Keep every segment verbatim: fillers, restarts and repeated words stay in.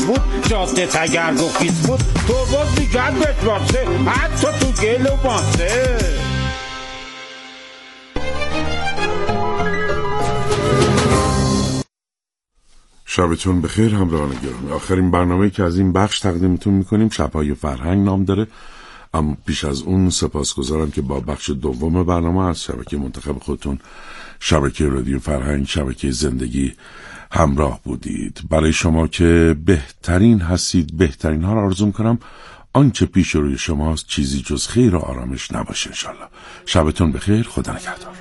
خیس بود، جاده تگرگ و خیس بود، تو باز میگرد بتواسه حتی تو گل و باسه. شبتون بخیر همراهان گرامی. آخرین برنامه‌ای که از این بخش تقدیمتون میکنیم شب‌های فرهنگ نام داره، اما پیش از اون سپاسگزارم که با بخش دوم برنامه از شبکه منتخب خودتون، شبکه رادیو فرهنگ، شبکه زندگی همراه بودید. برای شما که بهترین هستید، بهترین ها را آرزو میکنم. آنچه پیش روی شماست چیزی جز خیر و آرامش نباشه انشالله. شبتون بخیر، خدا نگهدار.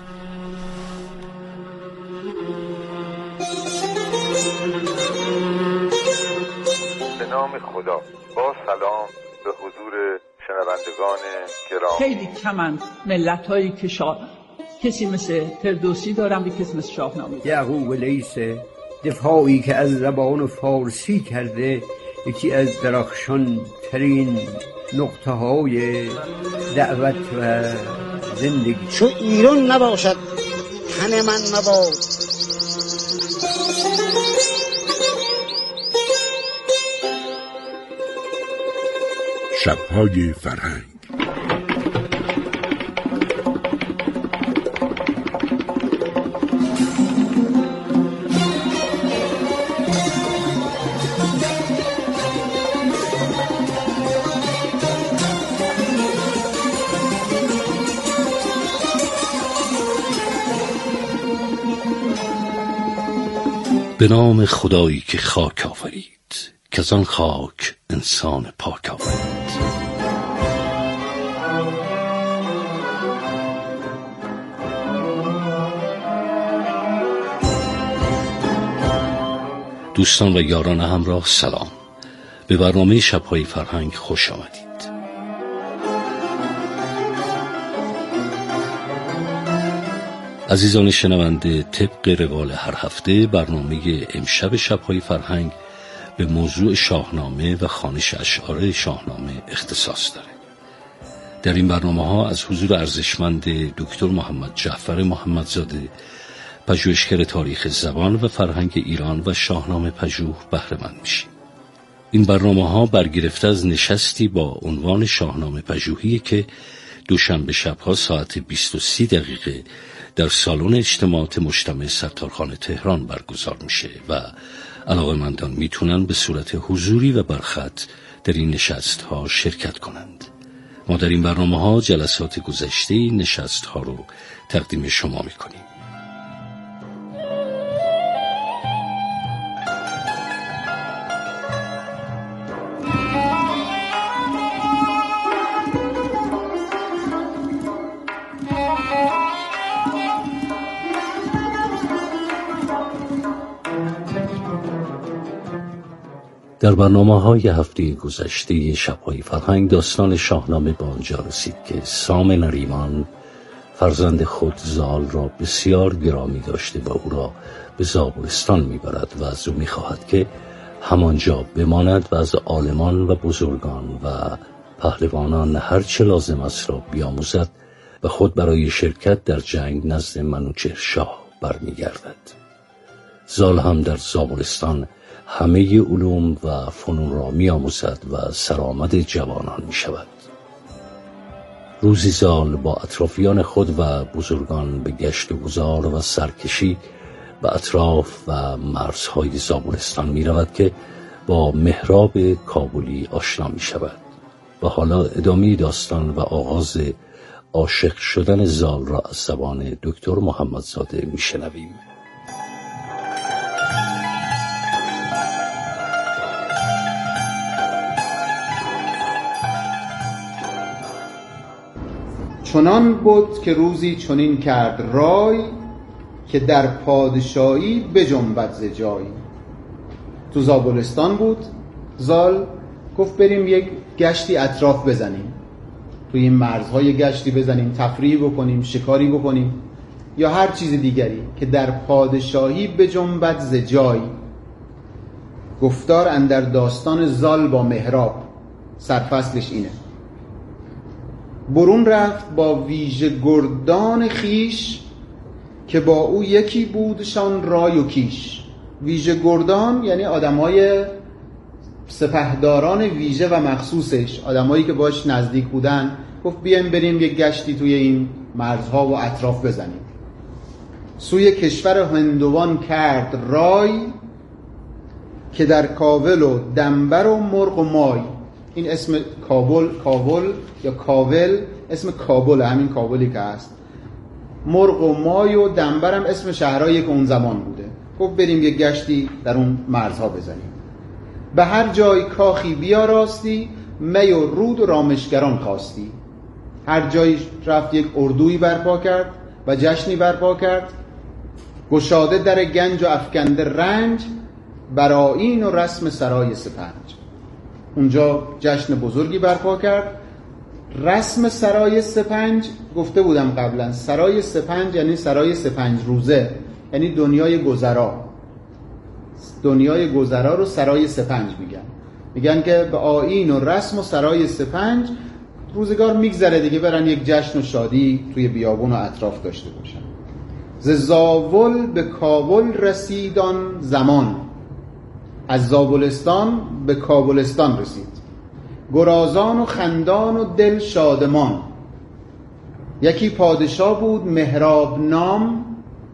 به نام خدا. با سلام به حضور شنوندگان گرامی. خیلی کمند ملت هایی که شاه کسی مثل فردوسی دارم، کسی مثل شاهنامه. یعقوب لیث دفاعی که از زبان فارسی کرده یکی از درخشان ترین نقطه های دعوت و زندگی. چو ایران نباشد تن من مباد. شب‌های فرهنگ. به نام خدایی که خاک آفرید، که از آن خاک انسان پاک آفرید. دوستان و یاران همراه سلام. به برنامه شب‌های فرهنگ خوش آمدید. عزیزان شنونده، طبق روال هر هفته برنامه امشب شب‌های فرهنگ به موضوع شاهنامه و خوانش اشعار شاهنامه اختصاص داره. در این برنامه ها از حضور ارزشمند دکتر محمد جعفر محمدزاده، پژوهشگر تاریخ زبان و فرهنگ ایران و شاهنامه پژوه بهره مند میشیم. این برنامه ها برگرفته از نشستی با عنوان شاهنامه پژوهی که دوشنبه شبها ساعت بیست و سی دقیقه در سالن اجتماعات مجتمع ستارخان تهران برگزار میشه و علاقه‌مندان میتونن به صورت حضوری و برخط در این نشست ها شرکت کنند. ما در این برنامه ها جلسات گذشته نشست ها رو تقدیم شما میکنیم. در برنامه‌های هفته گذشته شب‌های فرهنگ داستان شاهنامه به آنجا رسید که سام نریمان فرزند خود زال را بسیار گرامی داشته و او را به زابلستان می‌برد و از او می‌خواهد که همانجا بماند و از عالمان و بزرگان و پهلوانان هر چه لازم است را بیاموزد و خود برای شرکت در جنگ نزد منوچهر شاه برمیگردد. زال هم در زابلستان همه علوم و فنون را می آموزد و سرآمد جوانان می شود. روزی زال با اطرافیان خود و بزرگان به گشت و گذار و سرکشی به اطراف و مرزهای زابلستان می رود که با مهراب کابلی آشنا می شود و حالا ادامه داستان و آغاز عاشق شدن زال را از زبان دکتر محمدزاده می شنویم. چنان بود که روزی چنین کرد رای، که در پادشاهی بجنبد ز جای. تو زابلستان بود. زال گفت بریم یک گشتی اطراف بزنیم، تو این مرزهای گشتی بزنیم، تفریح بکنیم، شکاری بکنیم یا هر چیز دیگری که در پادشاهی بجنبد ز جای. گفتار اندر داستان زال با مهراب، سرفصلش اینه. برون رفت با ویژه گردان خیش، که با او یکی بودشان رای و کیش. ویژه گردان یعنی آدمای سپهداران ویژه و مخصوصش، آدمایی که باش نزدیک بودن، گفت بیایم بریم یک گشتی توی این مرزها و اطراف بزنیم. سوی کشور هندوان کرد رای، که در کاول و دنبر و مرغ و مای. این اسم کابل، کابل یا کاول اسم کابل، همین کابلی که هست. مرغ و مای و دنبر هم اسم شهرهایی که اون زمان بوده. گفت بریم یک گشتی در اون مرزها بزنیم. به هر جای کاخی بیاراستی، می و رود و رامشگران خواستی. هر جایی رفت یک اردویی برپا کرد و جشنی برپا کرد. گشاده در گنج و افکنده رنج، بر آیین و رسم سرای سپنج. اونجا جشن بزرگی برپا کرد. رسم سرای سپنج گفته بودم قبلا، سرای سپنج یعنی سرای سپنج روزه، یعنی دنیای گذرا. دنیای گذرا رو سرای سپنج میگن. میگن که به آیین و رسم و سرای سپنج روزگار میگذره دیگه، برن یک جشن و شادی توی بیابون و اطراف داشته باشن. ز زاول به کابل رسیدان زمان، از زابلستان به کابلستان رسید. گرازان و خندان و دل شادمان، یکی پادشاه بود مهراب نام.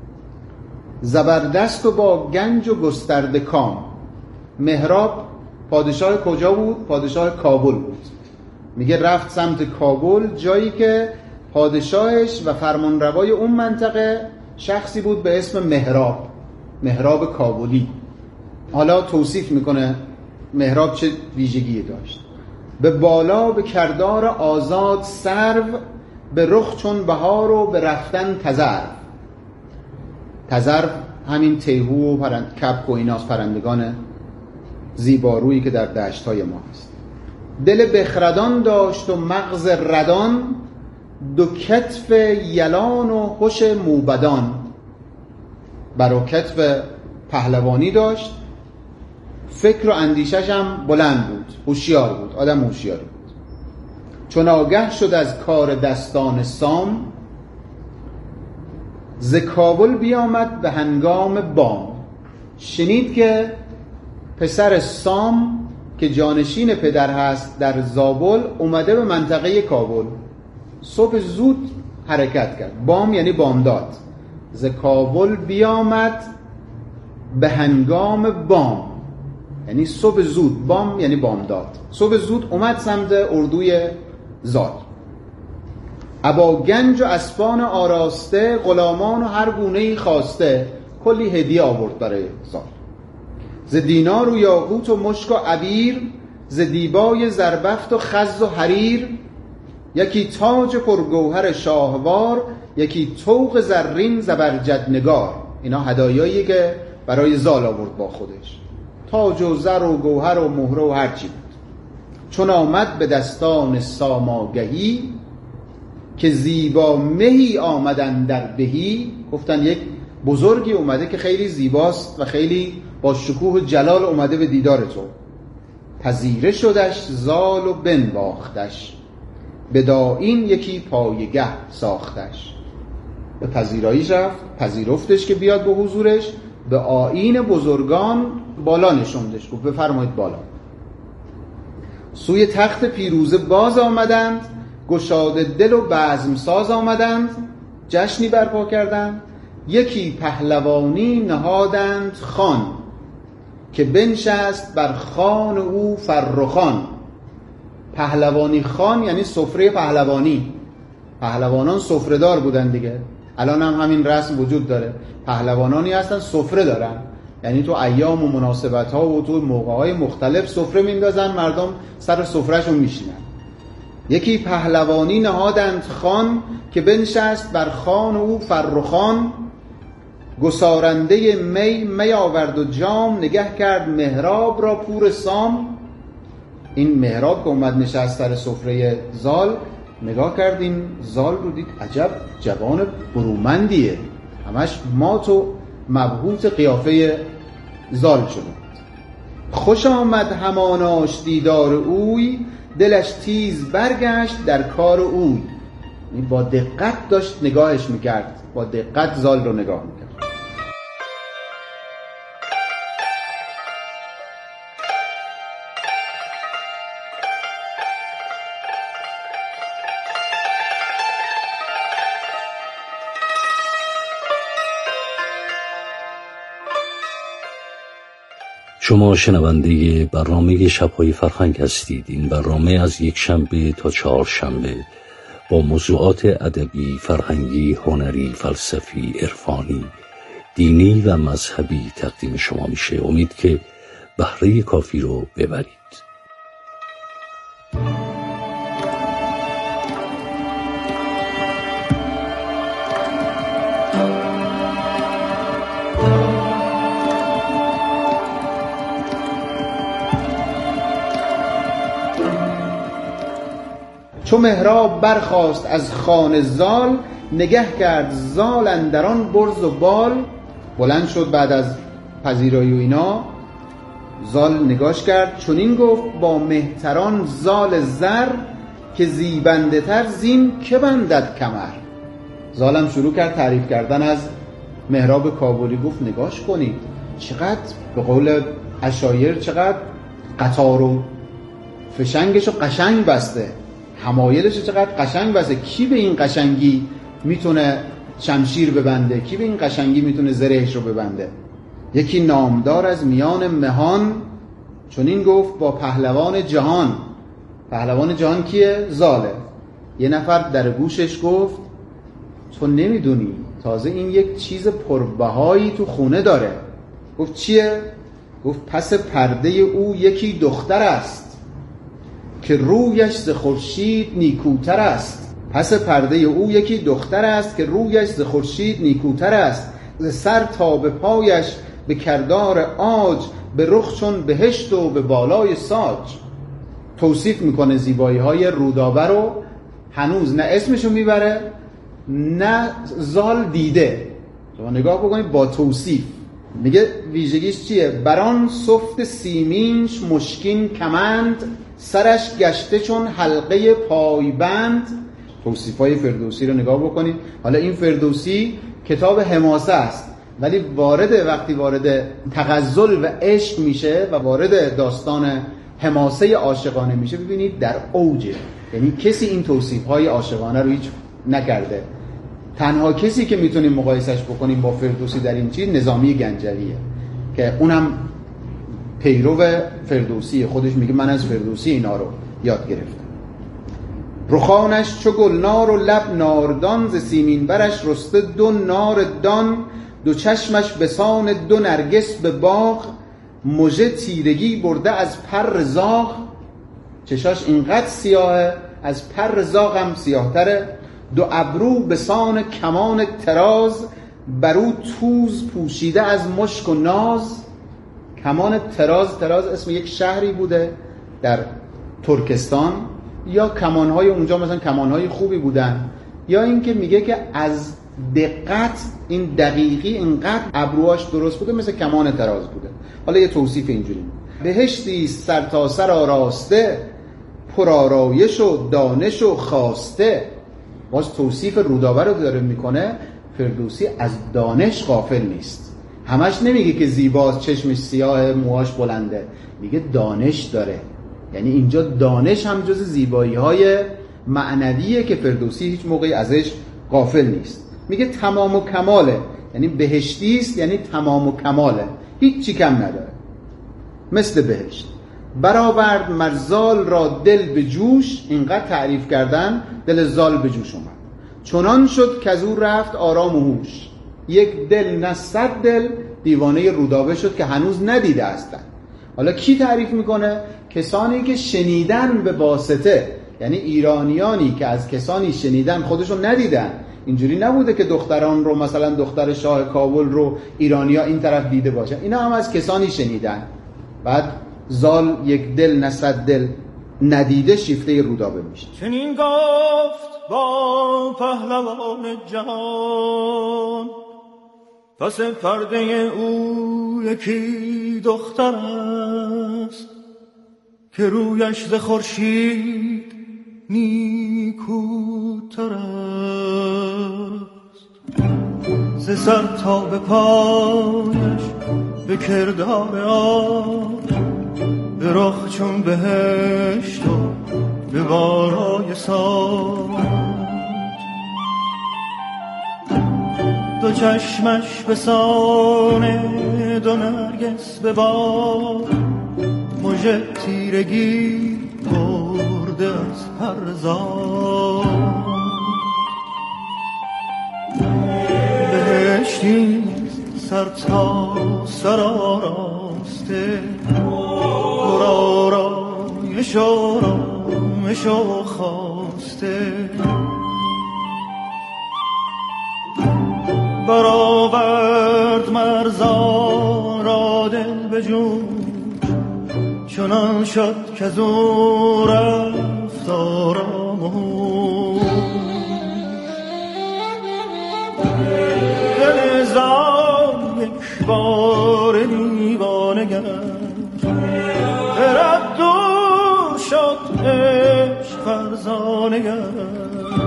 زبردست و با گنج و گسترده کام. مهراب پادشاه کجا بود؟ پادشاه کابل بود. میگه رفت سمت کابل، جایی که پادشاهش و فرمانروای اون منطقه شخصی بود به اسم مهراب، مهراب کابلی. حالا توصیف میکنه مهراب چه ویژگی داشت. به بالا به کردار آزاد سرو، به رخ چون بهار و به رفتن تذرو. تذرو همین تیهو و پرند... کبک و ایناس، پرندگان زیبارویی که در دشت‌های ما هست. دل بخردان داشت و مغز ردان، دو کتف یلان و هوش موبدان. برا کتف پهلوانی داشت، فکر و اندیشش هم بلند بود، هوشیار بود، آدم هوشیاری بود. چون آگه شد از کار دستان سام، ز کابل بیامد به هنگام بام. شنید که پسر سام که جانشین پدر هست در زابل اومده به منطقه کابل. صبح زود حرکت کرد. بام یعنی بامداد. ز کابل بیامد به هنگام بام، یعنی صبح زود. بام یعنی بامداد. صبح زود اومد سمت اردوی زال. ابا گنج و اسبان آراسته، غلامان و هر گونه‌ای خواسته. کلی هدیه آورد برای زال. ز دینار و یاقوت و مشک و عبیر، ز دیبای زربفت و خز و حریر. یکی تاج پرگوهر شاهوار، یکی طوق زرین زبرجد نگار. اینا هدایایی که برای زال آورد با خودش. تاج و زر و گوهر و مهره و هرچی بود. چون آمد به دستان ساماگهی، که زیبا مهی آمدن در بهی. گفتن یک بزرگی اومده که خیلی زیباست و خیلی با شکوه و جلال اومده به دیدار تو. پذیره شدش زال و بنواختش، به داین یکی پایگه ساختش. به پذیراییش رفت، پذیرفتش که بیاد به حضورش. به آیین بزرگان بالا نشوندش، گفت بفرمایید بالا. سوی تخت پیروزه باز آمدند، گشاده دل و بزم ساز آمدند. جشنی برپا کردند، یکی پهلوانی نهادند خان. که بنشست بر خان او فرخان. پهلوانی خان یعنی سفره پهلوانی. پهلوانان سفره دار بودن دیگه. الان هم همین رسم وجود داره. پهلوانانی هستن سفره دارن، یعنی تو ایام و مناسبت ها و تو موقع های مختلف سفره میندازن، مردم سر سفرهشون میشینن. یکی پهلوانی نهادند خان، که بنشست بر خان او فرخان. گسارنده می می آورد و جام، نگه کرد مهراب را پور سام. این مهراب که اومد نشست سر سفره زال، نگاه کرد این زال رو، دید عجب جوان برومندیه، همش مات و مبهوت قیافه زال شده. خوش آمد هماناش دیدار اوی، دلش تیز برگشت در کار اوی. با دقت داشت نگاهش میکرد، با دقت زال رو نگاه میکرد. شما شنونده برنامه شب‌های فرهنگ هستید. این برنامه از یک شنبه تا چهارشنبه با موضوعات ادبی، فرهنگی، هنری، فلسفی، عرفانی، دینی و مذهبی تقدیم شما میشه. امید که بهره کافی رو ببرید. چو مهراب برخاست از خان زال، نگه کرد زال اندران برز و بال. بلند شد بعد از پذیرایی و اینا، زال نگاش کرد چنین گفت با مهتران زال زر، که زیبنده تر زین که بندد کمر. زالم شروع کرد تعریف کردن از مهراب کابلی. گفت نگاش کنید چقدر به قول عشایر چقدر قطار و فشنگش رو قشنگ بسته، حمایلش چقدر قشنگ بسته. کی به این قشنگی میتونه شمشیر ببنده؟ کی به این قشنگی میتونه زرهش رو ببنده؟ یکی نامدار از میان مهان، چون این گفت با پهلوان جهان. پهلوان جهان کیه؟ زاله. یه نفر در گوشش گفت تو نمیدونی تازه این یک چیز پربهایی تو خونه داره. گفت چیه؟ گفت پس پرده او یکی دختر است، که رویش ز خورشید نیکوتر است. پس پرده او یکی دختر است، که رویش ز خورشید نیکوتر است. ز سر تا به پایش به کردار عاج، به رخ چون بهشت و به بالای ساج. توصیف میکنه زیبایی های رودابه رو. هنوز نه اسمشو میبره نه زال دیده. شما نگاه بکنید با توصیف میگه ویژگیش چیه؟ بران صفت سیمینش مشکین کمند، سرش گشته چون حلقه پایبند. توصیفای فردوسی رو نگاه بکنید. حالا این فردوسی کتاب حماسه است، ولی وارد وقتی وارد تغزل و عشق میشه و وارد داستان حماسه عاشقانه میشه، ببینید در اوجه. یعنی کسی این توصیفهای عاشقانه رو هیچ نکرده. تنها کسی که میتونیم مقایسش بکنیم با فردوسی در این چیز نظامی گنجویه که اونم پیرو فردوسی، خودش میگه من از فردوسی اینا رو یاد گرفتم. رخانش چو گلنار و لب ناردان، ز سیمین برش رسته دو نار دان. دو چشمش بسان دو نرگس به باغ، مژه تیرگی برده از پر زاغ. چشاش اینقدر سیاهه از پر زاغ هم سیاهتره. دو ابرو بسان کمان تراز، برو توز پوشیده از مشک و ناز. کمان تراز، تراز اسم یک شهری بوده در ترکستان. یا کمانهای اونجا مثلا کمانهای خوبی بودن، یا اینکه میگه که از دقت این دقیقی اینقدر ابروهاش درست بوده مثل کمان تراز بوده. حالا یه توصیف اینجوری: بهشتی سر تا سر آراسته، پرآرایش و دانش و خواسته. باز توصیف رودابه رو داره میکنه. فردوسی از دانش غافل نیست. همش نمیگه که زیباست، چشمش سیاه، موهاش بلنده، میگه دانش داره. یعنی اینجا دانش هم جز زیبایی های معنویه که فردوسی هیچ موقعی ازش غافل نیست. میگه تمام و کماله، یعنی بهشتی است، یعنی تمام و کماله، هیچ چی کم نداره، مثل بهشت. برآورد مرزال را دل به جوش، اینقدر تعریف کردن دل زال به جوش اومد. چنان شد که از او رفت آرام و هوش. یک دل نه صد دل دیوانه رودابه شد که هنوز ندیده هستن. حالا کی تعریف میکنه؟ کسانی که شنیدن به واسطه، یعنی ایرانیانی که از کسانی شنیدن خودشون ندیدن. اینجوری نبوده که دختران رو مثلا دختر شاه کابل رو ایرانیا این طرف دیده باشن، اینا هم از کسانی شنیدن. بعد زال یک دل نه صد دل ندیده شیفته رودابه میشه. چنین گفت با پهلوان جهان، پس پرده او یکی دختر است، که رویش ز خورشید نیکوتر است. ز سر تا به پایش به کردار آب، به رخ چون بهشت و به بالای ساج. دو دو چشمش به سانه دو نرگس به باد مژه تیرگی برده از پرزاد بهشتی سر تا سر آراسته پر آرایش آرامش و خواسته برآورد مرزان را دل به جوش چنان شد که از او رفت آرام و هوش دل زال یک بار دیوانه گشت خرد دور شد عشق فرزانه گشت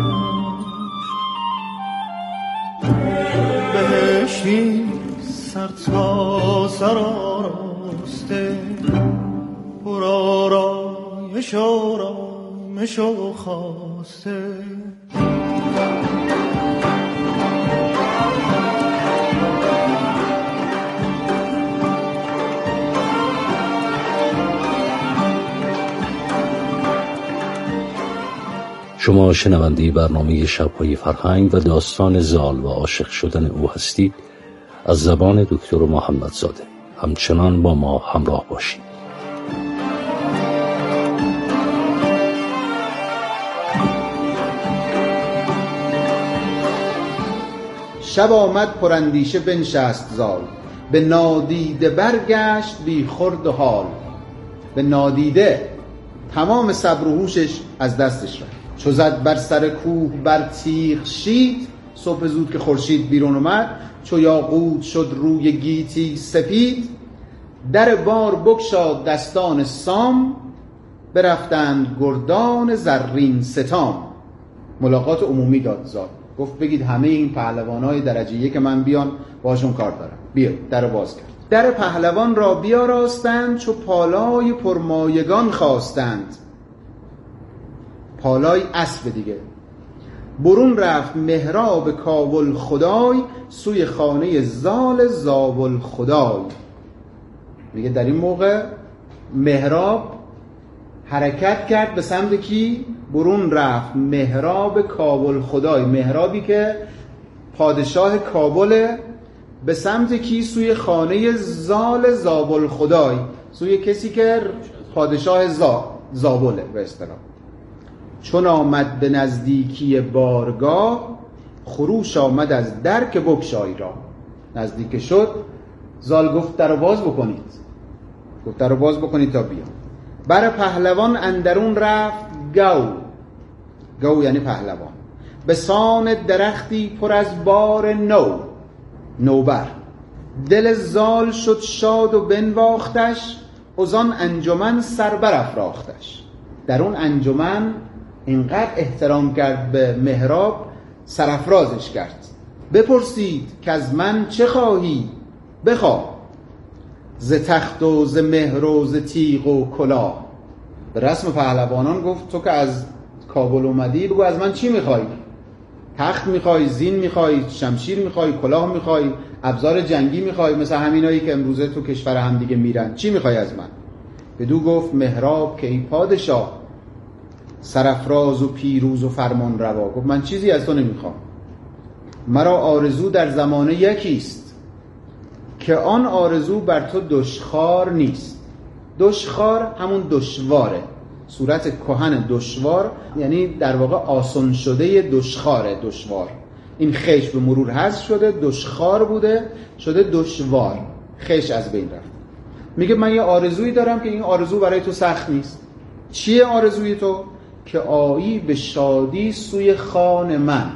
بهشتی سر تا سر آراسته پر آرایش آرامش و خواسته شما شنونده برنامه شب‌های فرهنگ و داستان زال و عاشق شدن او هستید از زبان دکتر محمدزاده. همچنان با ما همراه باشید. شب آمد پراندیشه بنشست زال، به نادیده برگشت بی خورد و حال. به نادیده تمام صبر و هوشش از دستش رفت. چو زد بر سر کوه بر تیغ شید، صبح زود که خورشید بیرون اومد چو یاقوت شد روی گیتی سپید. در بار بگشاد دستان سام، برفتند گردان زرین ستام. ملاقات عمومی داد زال، گفت بگید همه این پهلوانای درجه یک من بیان باشون کار دارم. بیا در باز کرد. در پهلوان را بیاراستند چو پالای پرمایگان خواستند. پالای اسب دیگه. برون رفت مهراب کاول خدای، سوی خانه زال زاول خدای. میگه در این موقع مهراب حرکت کرد به سمت کی؟ برون رفت مهراب کابل خدای. مهرابی که پادشاه کابل، به سمت کی؟ سوی خانه زال زابل خدای، سوی کسی که پادشاه زا زابله به اصطلاح. چون آمد به نزدیکی بارگاه، خروش آمد از در که بگشای را. نزدیک شد زال گفت در باز بکنید، گفت در باز بکنید تا بیان. بر پهلوان اندرون رفت گو، گو یعنی پهلوان، به سان درختی پر از بار نو، نوبر. دل زال شد شاد و بنواختش، ازان انجمن سر برافراختش. در اون انجمن اینقدر احترام کرد به مهراب، سرافرازش کرد. بپرسید که از من چه خواهی؟ بخواه ز تخت و ز مهر و ز تیغ و کلاه. به رسم پهلوانان گفت تو که از کابل اومدی بگو از من چی میخوای؟ تخت میخوای، زین میخوای، شمشیر میخوای، کلاه میخوای، ابزار جنگی میخوای، مثل همینایی که امروزه تو کشور هم دیگه میرن، چی میخوای از من؟ بدو گفت مهراب که ای پادشاه، سرافراز و پیروز و فرمان روا. گفت من چیزی از تو نمیخوام، مرا آرزو در زمانه یکیست، که آن آرزو بر تو دشخوار نیست. دشخوار همون دشواره، صورت کهن دشوار یعنی در واقع آسان شده دشخواره. دشوار این خش به مرور حذف شده، دشخوار بوده شده دشوار، خش از بین رفت. میگه من یه آرزویی دارم که این آرزو برای تو سخت نیست. چیه آرزوی تو؟ که آیی به شادی سوی خان من،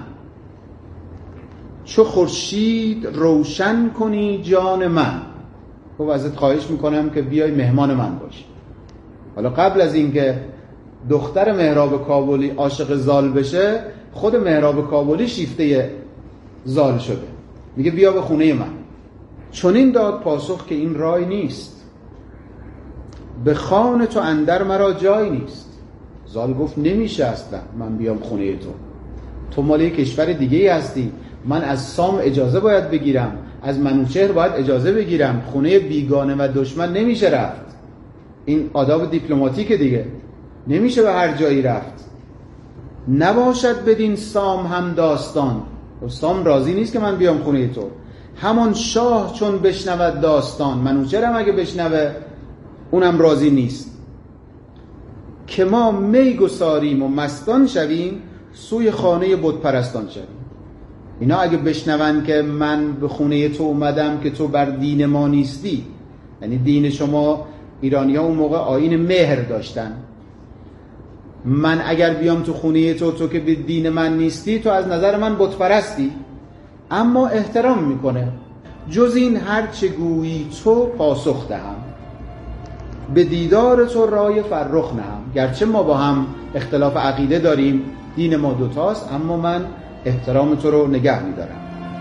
چو خورشید روشن کنی جان من. خب ازت خواهش میکنم که بیای مهمان من باشی. حالا قبل از اینکه دختر مهراب کابلی عاشق زال بشه، خود مهراب کابلی شیفته زال شده. میگه بیا به خونه من. چون این داد پاسخ که این رای نیست، به خان تو اندر مرا جای نیست. زال گفت نمیشه اصلا من بیام خونه تو، تو مال یک کشور دیگه ای هستی، من از سام اجازه باید بگیرم، از منوچهر باید اجازه بگیرم، خونه بیگانه و دشمن نمیشه رفت. این آداب دیپلماتیک دیگه، نمیشه به هر جایی رفت. نباشد بدین سام هم داستان، سام راضی نیست که من بیام خونه تو. همان شاه چون بشنود داستان، منوچهر هم اگه بشنوه اونم راضی نیست. که ما می گساریم و مستان شویم، سوی خانه بت پرستان شویم. اینا اگه بشنون که من به خونه تو اومدم که تو بر دین ما نیستی، یعنی دین شما ایرانی ها اون موقع آیین مهر داشتن، من اگر بیام تو خونه تو، تو که به دین من نیستی، تو از نظر من بت پرستی. اما احترام میکنه. جز این هر چه گویی تو پاسخ دهم، به دیدار تو رای فرخ نهم. گرچه ما با هم اختلاف عقیده داریم، دین ما دوتاست، اما من احترام تو رو نگه میدارم.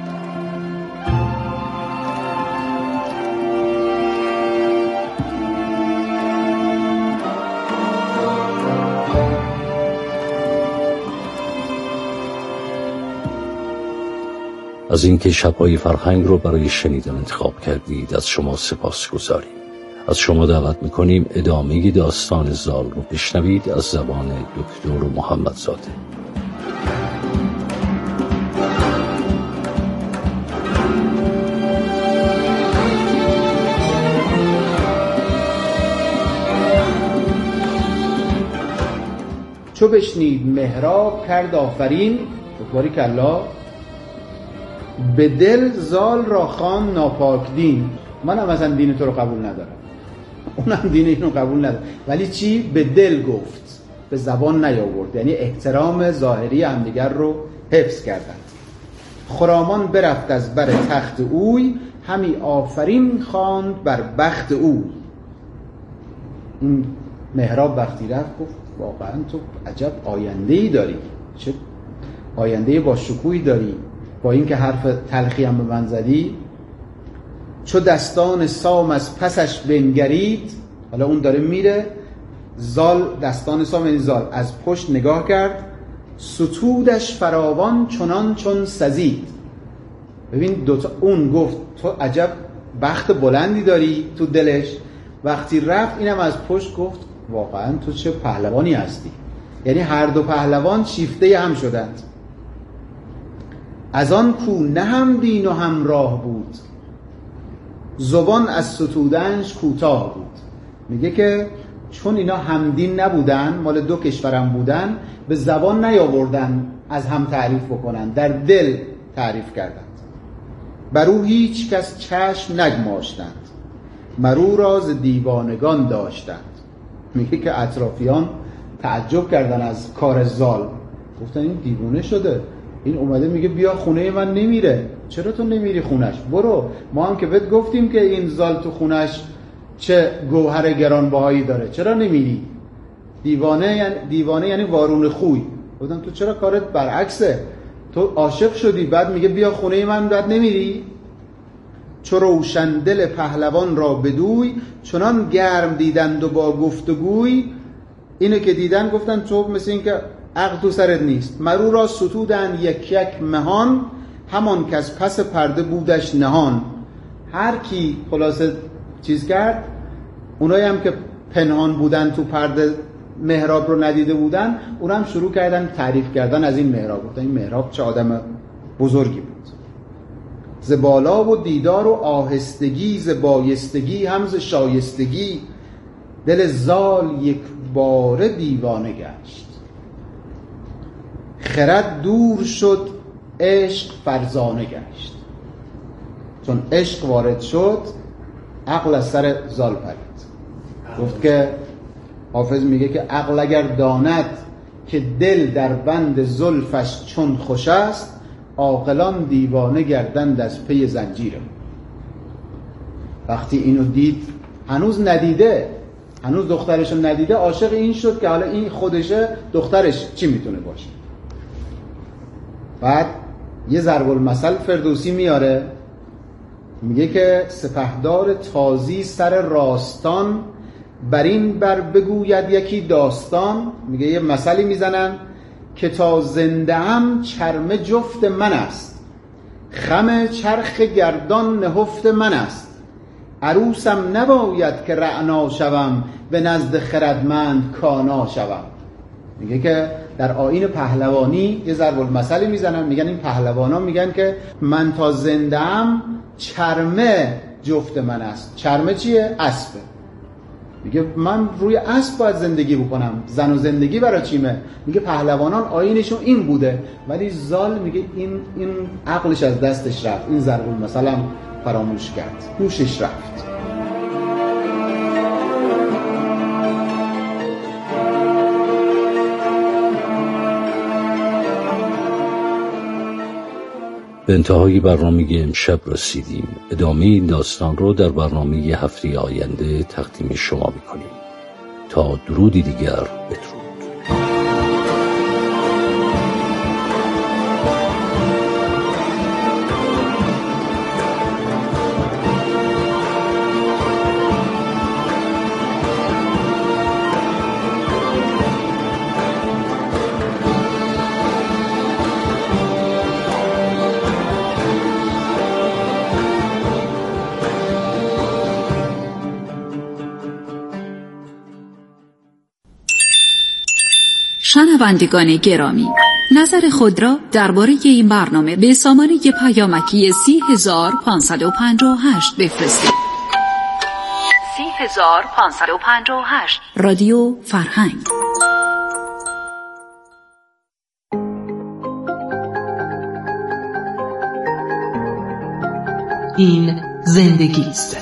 از اینکه شب‌های فرهنگ رو برای شنیدن انتخاب کردید از شما سپاس گذاریم. از شما دعوت میکنیم ادامه داستان زال رو بشنوید از زبان دکتر محمدزاده. چو بشنید مهراب کرد آفرین، باری کلا به دل زال را خوان ناپاک دین. من هم مثلا دین تو رو قبول ندارم، اونم دین اینو قبول نداره، ولی چی؟ به دل گفت، به زبان نیاورد. یعنی احترام ظاهری همدیگر رو حفظ کردند. خرامان برفت از بر تخت اوی، همی آفرین خواند بر بخت او. این مهراب وقتی رفت گفت واقعا تو عجب آینده‌ای داری، چه آینده با شکوهی داری، با اینکه حرف تلخی هم به من زدی. چو دستان سام از پسش بنگرید، حالا اون داره میره، زال دستان سام یعنی زال از پشت نگاه کرد، ستودش فراوان چنان چون سزید. ببین دوتا، اون گفت تو عجب بخت بلندی داری تو دلش، وقتی رفت اینم از پشت گفت واقعا تو چه پهلوانی هستی. یعنی هر دو پهلوان شیفته هم شدند. از آن کو نه هم دین و هم راه بود، زبان از ستودنش کوتاه بود. میگه که چون اینا همدین نبودن، مال دو کشورم بودن، به زبان نیاوردن از هم تعریف بکنن، در دل تعریف کردند. برو هیچ کس چشم نگماشتند، مرو راز دیوانگان داشتند. میگه که اطرافیان تعجب کردن از کار زال، گفتن این دیوانه شده، این اومده میگه بیا خونه من نمیره. چرا تو نمیری خونش؟ برو، ما هم که بهت گفتیم که این زال تو خونش چه گوهر گرانبهایی داره، چرا نمیری؟ دیوانه یعنی دیوانه یعنی وارون خوی. گفتم تو چرا کارت برعکسه، تو عاشق شدی بعد میگه بیا خونه من بعد نمیری؟ چو روشندل پهلوان را بدوی، چنان گرم دیدند و با گفتگوی. اینو که دیدن گفتن تو مثل این که عقل تو سرت نیست. مرو را ستودن یک یک مهان، همان که از پس پرده بودش نهان. هر کی خلاصه چیز کرد، اونایی هم که پنهان بودن تو پرده محراب رو ندیده بودن، اونا هم شروع کردن تعریف کردن از این محراب. گفتن این محراب چه آدم بزرگی بود. ز بالا و دیدار و آهستگی، ز بایستگی هم ز شایستگی، دل زال یک بار دیوانه گشت. خرد دور شد عشق فرزانه گشت. چون عشق وارد شد عقل از سر زال پرید. گفت که حافظ میگه که عقل اگر داند که دل در بند زلفش چون خوش است، عاقلان دیوانه گردند از پی زنجیرم. وقتی اینو دید، هنوز ندیده، هنوز دخترشو ندیده، عاشق این شد که حالا این خودشه، دخترش چی میتونه باشه. بعد یه ضرب المثل فردوسی میاره، میگه که سپهدار تازی سر راستان، بر این بر بگوید یکی داستان. میگه یه مثلی میزنن که تا زنده هم چرم جفت من است، خم چرخ گردان نهفت من است. عروسم نباید که رعنا شوم، به نزد خردمند کانا شوم. میگه که در آیین پهلوانی یه ضرب المثلی میزنن، میگن این پهلوانا میگن که من تا زنده‌ام چرمه جفت من است. چرمه چیه؟ اسبه. میگه من روی اسب باید زندگی بکنم، زن و زندگی برای چیمه؟ میگه پهلوانان آیینشون این بوده، ولی زال میگه این این عقلش از دستش رفت، این ضرب المثل هم فراموش کرد، هوشش رفت. به انتهای برنامه امشب رسیدیم. ادامه این داستان رو در برنامه هفته آینده تقدیم شما میکنیم. تا درودی دیگر بدرود. شنوندگان گرامی، نظر خود را درباره این برنامه به سامانه پیامکی سی هزار پانصد و پنجاه و هشت بفرستید. سی هزار پانصد و پنجاه و هشت رادیو فرهنگ. این زندگی است.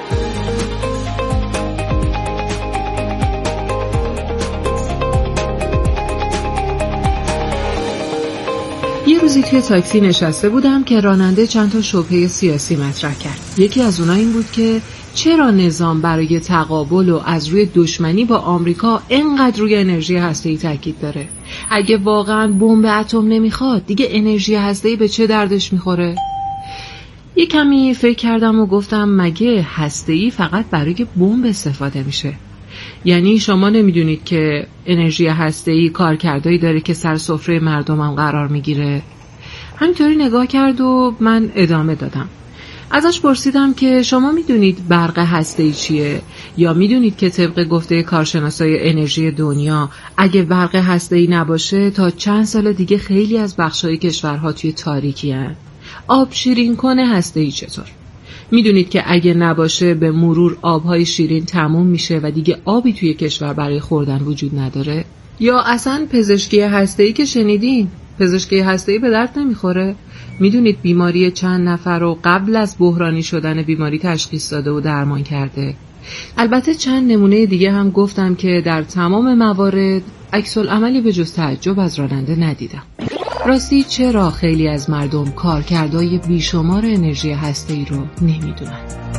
یه روزی توی تاکسی نشسته بودم که راننده چند تا شبهه سیاسی مطرح کرد. یکی از اونها این بود که چرا نظام برای تقابل و از روی دشمنی با آمریکا اینقدر روی انرژی هسته‌ای تاکید داره؟ اگه واقعاً بمب اتم نمیخواد، دیگه انرژی هسته‌ای به چه دردش میخوره؟ یه کمی فکر کردم و گفتم مگه هسته‌ای فقط برای بمب استفاده میشه؟ یعنی شما نمیدونید که انرژی هسته‌ای کارکردایی داره که سر سفره مردمم قرار میگیره؟ همینطوری نگاه کرد و من ادامه دادم. ازش پرسیدم که شما میدونید برق هسته‌ای چیه؟ یا میدونید که طبق گفته کارشناسای انرژی دنیا اگه برق هسته‌ای نباشه تا چند سال دیگه خیلی از بخشای کشورها توی تاریکی هستن؟ آب شیرین کنه هسته‌ای چطور؟ میدونید که اگه نباشه به مرور آبهای شیرین تموم میشه و دیگه آبی توی کشور برای خوردن وجود نداره؟ یا اصلا پزشکی هسته‌ای که شنیدین، پزشکی هسته‌ای به درد نمیخوره؟ میدونید بیماری چند نفر رو قبل از بحرانی شدن بیماری تشخیص داده و درمان کرده؟ البته چند نمونه دیگه هم گفتم که در تمام موارد عکس العملی به جز تعجب از راننده ندیدم. راستی چرا خیلی از مردم کارکردهای بیشمار انرژی هسته‌ای رو نمیدونن؟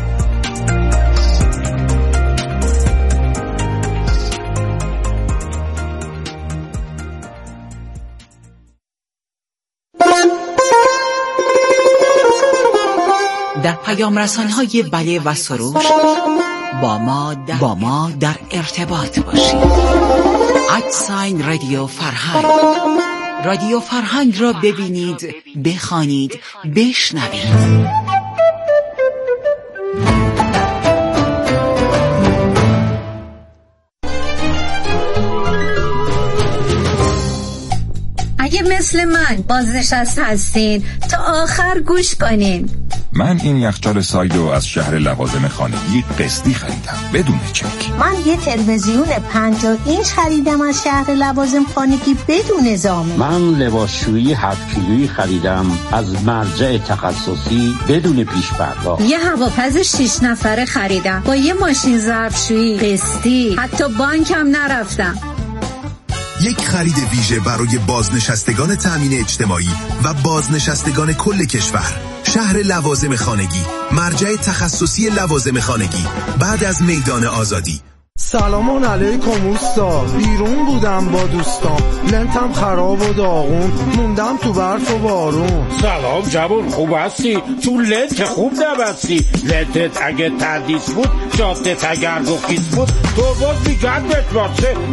در پیام رسان‌های بله و سروش با ما در, با ما در ارتباط باشید. ادساین رادیو فرهنگ. رادیو فرهنگ را ببینید، بخوانید، بشنوید. اگه مثل من بازنشسته هستین تا آخر گوش کنین. من این یخچال سایدو از شهر لوازم خانگی قسطی خریدم بدون چک. من یه تلویزیون پنجاه اینچ خریدم از شهر لوازم خانگی بدون ضامن. من لباسشویی هفت کیلویی خریدم از مرجع تخصصی بدون پیش پرداخت. یه هواپز شش نفره خریدم با یه ماشین ظرفشویی قسطی، حتی بانک هم نرفتم. یک خرید ویژه برای بازنشستگان تامین اجتماعی و بازنشستگان کل کشور. شهر لوازم خانگی، مرجع تخصصی لوازم خانگی، بعد از میدان آزادی. سلام علیکم اوستا، بیرون بودم با دوستام، لنتم خراب و داغون، موندم تو برف و بارون. سلام جوان، خوب هستی؟ تو لنت خوب نبستی. لنتت اگه تردیس بود، جادت اگر رخیص بود، تو باز میگن بهت واسه